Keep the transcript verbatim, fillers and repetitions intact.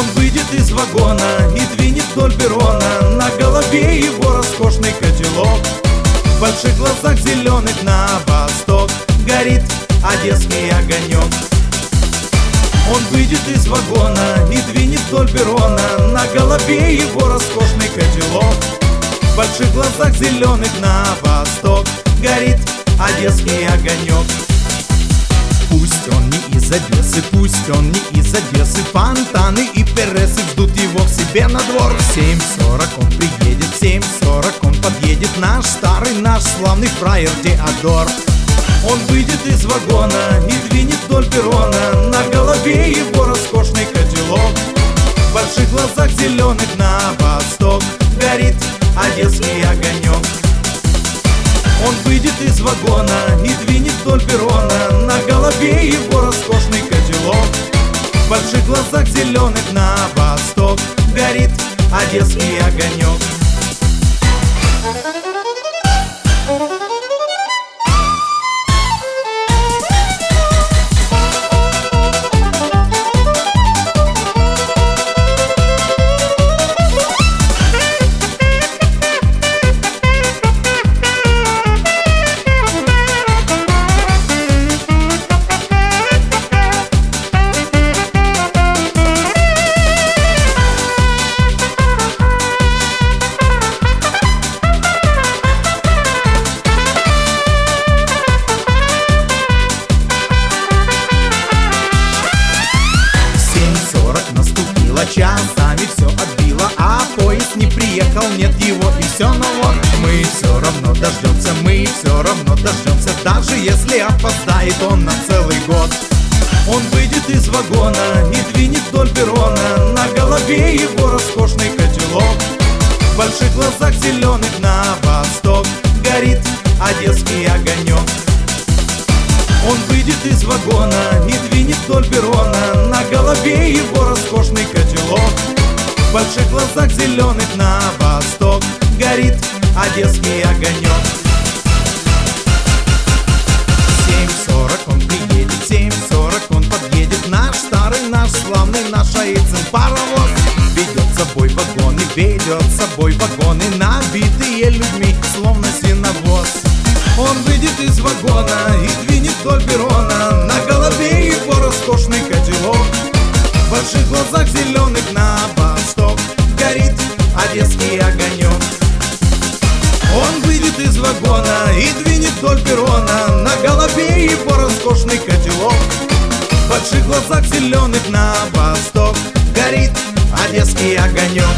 Он выйдет из вагона и двинет вдоль перрона, на голове его роскошный котелок. В больших глазах зеленых на восток горит одесский огонек. Он выйдет из вагона и двинет вдоль перрона, на голове его роскошный котелок. В больших глазах зеленых на восток горит одесский огонек. Пусть он не из Одессы, пусть он не из Одессы, фонтаны и пересы ждут его к себе на двор. В семь сорок он приедет, в семь сорок он подъедет, наш старый, наш славный фраер Теодор. Он выйдет из вагона и двинет вдоль перрона, на голове его роскошный котелок. В больших глазах зеленых на восток горит одесский огонек. Он выйдет из вагона и двинет вдоль перрона, на голове его роскошный котелок. В больших глазах зеленых на восток горит одесский огонек. Часами все отбило, а поезд не приехал, нет его и все, но вот мы все равно дождемся, мы все равно дождемся, даже если опоздает он на целый год. Он выйдет из вагона и двинет вдоль перрона, на голове его роскошный котелок. В больших глазах зеленых на восток горит одесский огонек. Он выйдет из вагона и двинет вдоль перрона, на голове его роскошный котелок. В больших глазах зеленых на восток горит одесский огонек. В семь сорок он приедет, в семь сорок он подъедет, наш старый, наш славный, наш Аицин паровоз. Ведет с собой вагоны, ведет с собой вагоны, набитые людьми, словно сеновоз. Он выйдет из вагона и двинет вдоль перрона, на голове его роскошный котелок. В больших глазах зеленых на восток горит одесский огонек. Он выйдет из вагона и двинет вдоль перрона, на голове его роскошный котелок. В больших глазах зеленых на восток горит одесский огонек.